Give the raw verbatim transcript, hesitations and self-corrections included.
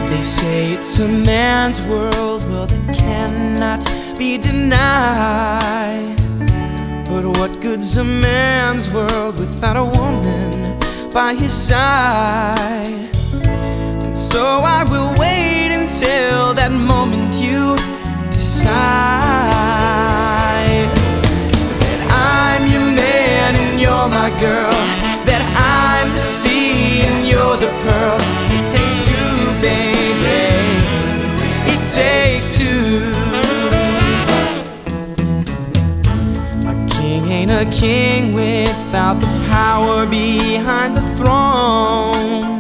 They say it's a man's world, well, that cannot be denied. But what good's a man's world without a woman by his side? And so I will wait until that moment you decide that I'm your man and you're my girl, that I'm the sea and you're the pearl. It takes two, baby, it takes two. A king ain't a king without the power behind the throne.